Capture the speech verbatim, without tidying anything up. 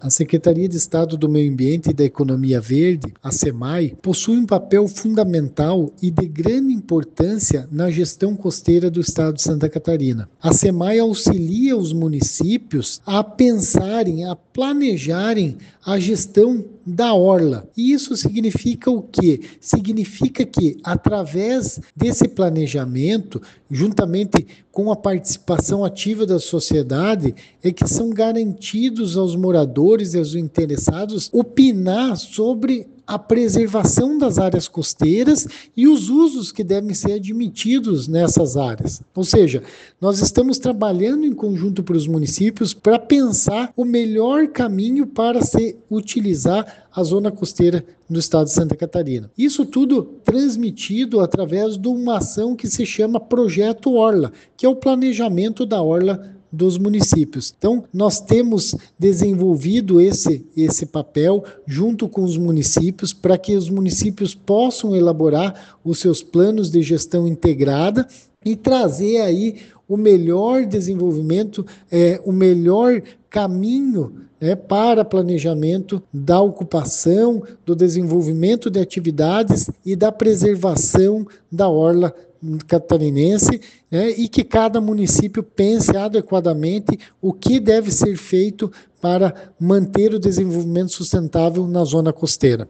A Secretaria de Estado do Meio Ambiente e da Economia Verde, a SEMAI, possui um papel fundamental e de grande importância na gestão costeira do Estado de Santa Catarina. A SEMAI auxilia os municípios a pensarem, a planejarem a gestão da orla. E isso significa o quê? Significa que, através desse planejamento, juntamente com a participação ativa da sociedade, é que são garantidos aos moradores e aos interessados opinar sobre a preservação das áreas costeiras e os usos que devem ser admitidos nessas áreas. Ou seja, nós estamos trabalhando em conjunto para os municípios para pensar o melhor caminho para se utilizar a zona costeira do estado de Santa Catarina. Isso tudo transmitido através de uma ação que se chama Projeto Orla, que é o planejamento da orla dos municípios. Então, nós temos desenvolvido esse, esse papel junto com os municípios para que os municípios possam elaborar os seus planos de gestão integrada e trazer aí o melhor desenvolvimento, é, o melhor caminho né, para planejamento da ocupação, do desenvolvimento de atividades e da preservação da orla catarinense, né, e que cada município pense adequadamente o que deve ser feito para manter o desenvolvimento sustentável na zona costeira.